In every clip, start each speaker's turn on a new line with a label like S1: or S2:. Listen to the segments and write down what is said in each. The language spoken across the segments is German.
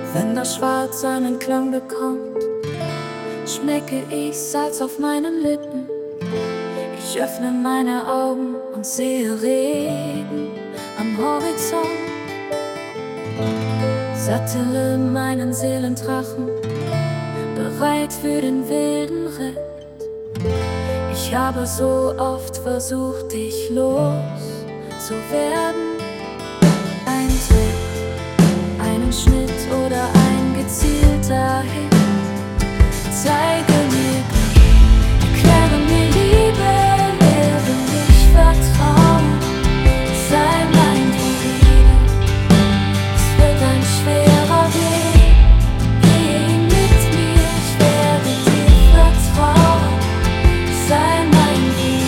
S1: Wenn das Schwarz einen Klang bekommt, schmecke ich Salz auf meinen Lippen. Ich öffne meine Augen und sehe Regen am Horizont. Sattele meinen Seelendrachen, bereit für den wilden Ritt. Ich habe so oft versucht, dich loszuwerden. Ein Tritt, einen Schnitt oder ein gezielter Hit. Zeige mir Glück, erkläre mir Liebe, lehre mich Vertrauen. Sei mein Druide, es wird ein schwerer Weg. Geh ihn mit mir, ich werde dir vertrauen. Sei mein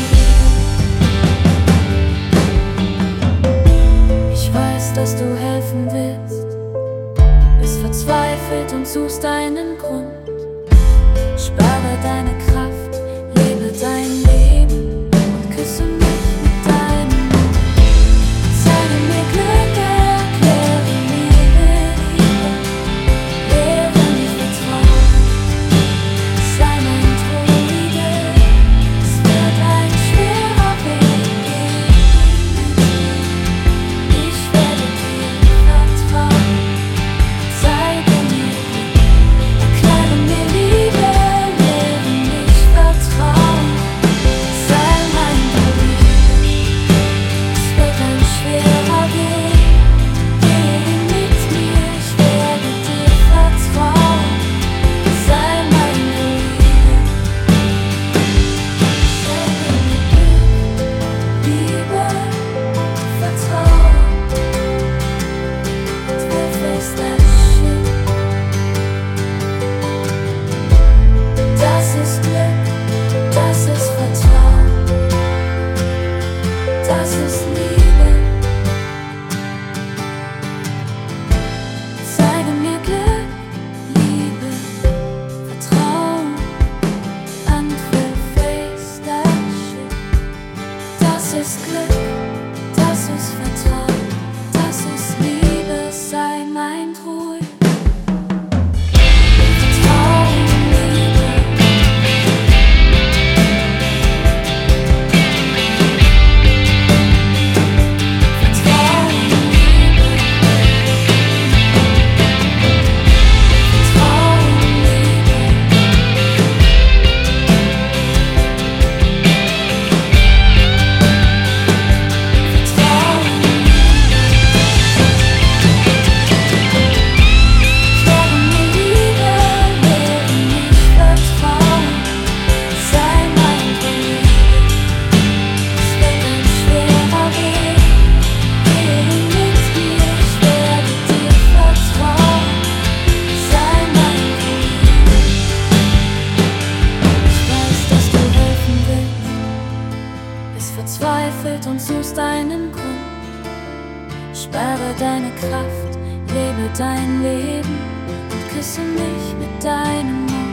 S1: Druide. Ich weiß, dass du helfen willst, bist verzweifelt und suchst einen Grund. Spare deine Kraft, lebe dein Leben und küsse mich mit deinem Mund. Zeige mir Glück, erkläre mir Liebe, lehre mich Vertrauen. Sei mein Druide, es wird ein schwerer Weg gehen. Ich werde dir vertrauen. Zeige mir Glück, erkläre mir Liebe. Das ist Liebe. Zeige mir Glück, Liebe, Vertrauen, Anpfiff, face that shit. Das ist Glück, das ist Vertrauen, das ist Liebe, sei mein Druid. Verzweifelt und suchst einen Grund. Spare deine Kraft, lebe dein Leben und küsse mich mit deinem Mund.